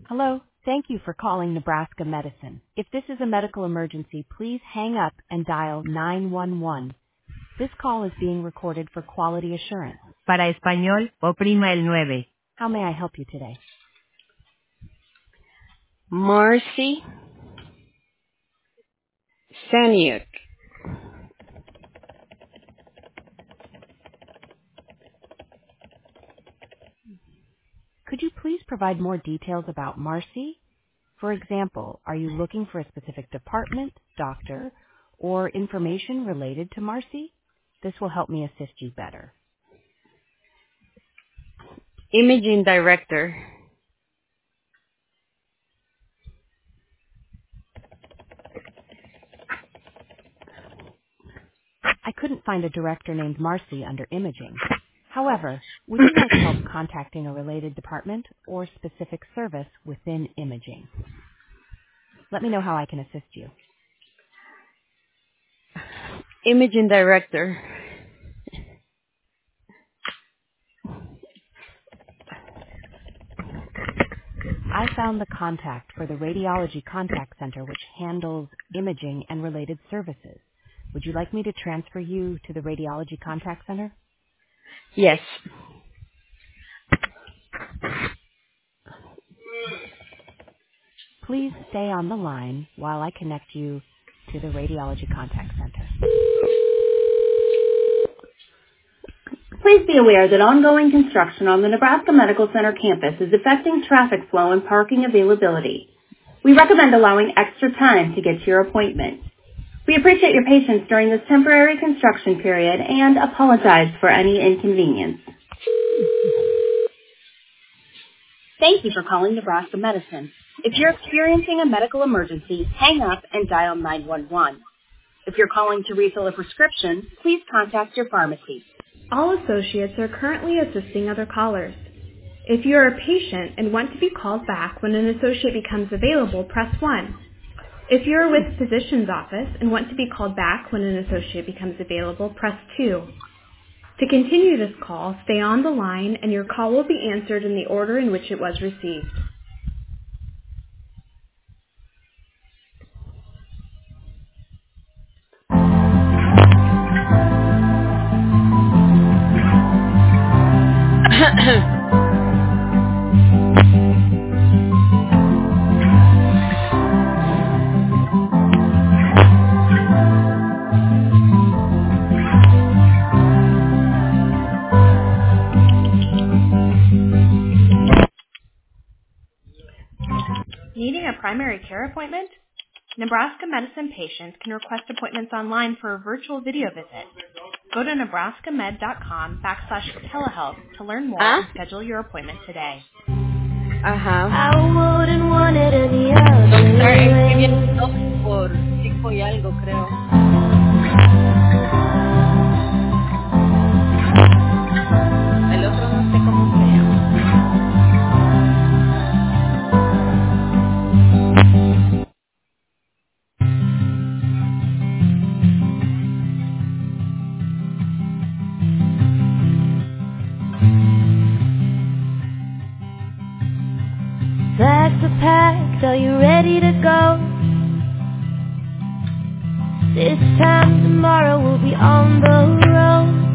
Hello. Thank you for calling Nebraska Medicine. If this is a medical emergency, please hang up and dial 911. This call is being recorded for quality assurance. Para español, oprima el 9. How may I help you today? Marcy Saniuk. Could you please provide more details about Marcy? For example, are you looking for a specific department, doctor, or information related to Marcy? This will help me assist you better. Imaging director. I couldn't find a director named Marcy under imaging. However, would you like help contacting a related department or specific service within imaging? Let me know how I can assist you. Imaging director. I found the contact for the Radiology Contact Center, which handles imaging and related services. Would you like me to transfer you to the Radiology Contact Center? Yes. Please stay on the line while I connect you to the Radiology Contact Center. Please be aware that ongoing construction on the Nebraska Medical Center campus is affecting traffic flow and parking availability. We recommend allowing extra time to get to your appointment. We appreciate your patience during this temporary construction period and apologize for any inconvenience. Thank you for calling Nebraska Medicine. If you're experiencing a medical emergency, hang up and dial 911. If you're calling to refill a prescription, please contact your pharmacy. All associates are currently assisting other callers. If you are a patient and want to be called back when an associate becomes available, press 1. If you are with the physician's office and want to be called back when an associate becomes available, press 2. To continue this call, stay on the line and your call will be answered in the order in which it was received. Needing a primary care appointment? Nebraska Medicine patients can request appointments online for a virtual video visit. Go to nebrascamed.com/telehealth to learn more and schedule your appointment today. Ajá. I wouldn't want it any other way. Por 5 y algo, creo. El otro no sé cómo se llama. Bags are packed, are you ready to go? This time tomorrow we'll be on the road.